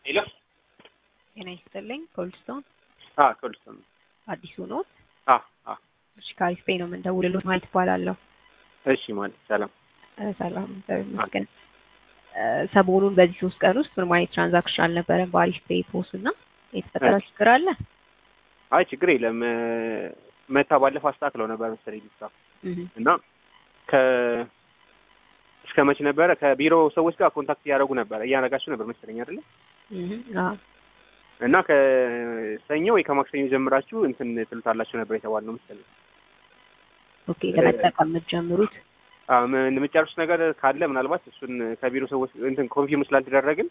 ሄሎ ጤና ይስጥልኝ። ኮልስቶን ኮልስቶን አዲሱ ነው። አዎ እሺ፣ ካሪስፔ ነው የምንደውልልዎት። ማለት ይባላለሁ። እሺ ማለት ሰላም ሰላም ይመስገን። ሰሞኑን በዚህ 3 ቀን ውስጥ ምንም አይነት ትራንዛክሽን አልነበረም በአሪፍ ፔይ ፖስ እና የተፈጠረ ችግር አለ? አይ ችግር የለም። መታ ባለፈው አስተካክለው ነበር መሰለኝ ልጅቷ እና እስከ መቼ ነበረ ከቢሮ ሰዎች ጋር ኮንታክት እያደረጋችሁ ነበር መሰለኝ አይደለ? እና ከሰኞ ወይ ከማክሰኞ ጀምራችሁ እንትን ትሉታላችሁ ነበር የተባልነው መሰለኝ። ኦኬ፣ ለመጠቀም የምትጀምሩት የምትጨርሱት ነገር ካለ ምናልባት እሱን ከቢሮ ሰዎች እንትን ኮንፊርም ስላልተደረግን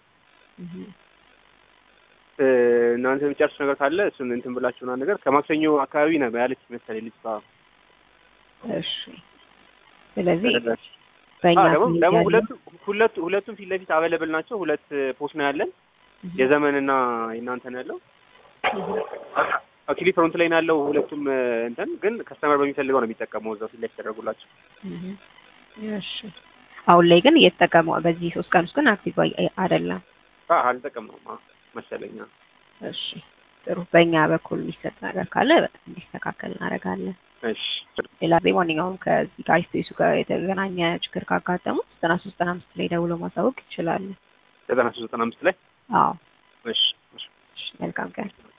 እናንተ የምትጨርሱት ነገር ካለ እሱን እንትን ብላችሁና ነገር ከማክሰኞ አካባቢ ነው ያለች መሰለኝ ልጅቷ። እሺ፣ ስለዚህ ደግሞ ሁለቱም ፊት ለፊት አቬለብል ናቸው። ሁለት ፖስት ነው ያለን፣ የዘመንና የእናንተ ነው ያለው። አክቹሊ ፍሮንት ላይ ነው ያለው ሁለቱም እንትን፣ ግን ከስተመር በሚፈልገው ነው የሚጠቀመው እዛው ፊት ለፊት ተደርጎላቸው። እሺ፣ አሁን ላይ ግን እየተጠቀመው በዚህ 3 ቀን ውስጥ ግን አክቲቭ አይደለም። አልተጠቀመውም መሰለኝ። እሺ፣ ጥሩ። በእኛ በኩል የሚሰጥ ነገር ካለ እንዲስተካከል እናደርጋለን። እሺ፣ ሌላ ማንኛውም ከዚህ ከአይስፔሱ ጋር የተገናኘ ችግር ካጋጠሙት 9395 ላይ ደውሎ ማሳወቅ ይችላሉ። 9395 ላይ? አዎ። እሺ፣ መልካም ቀን።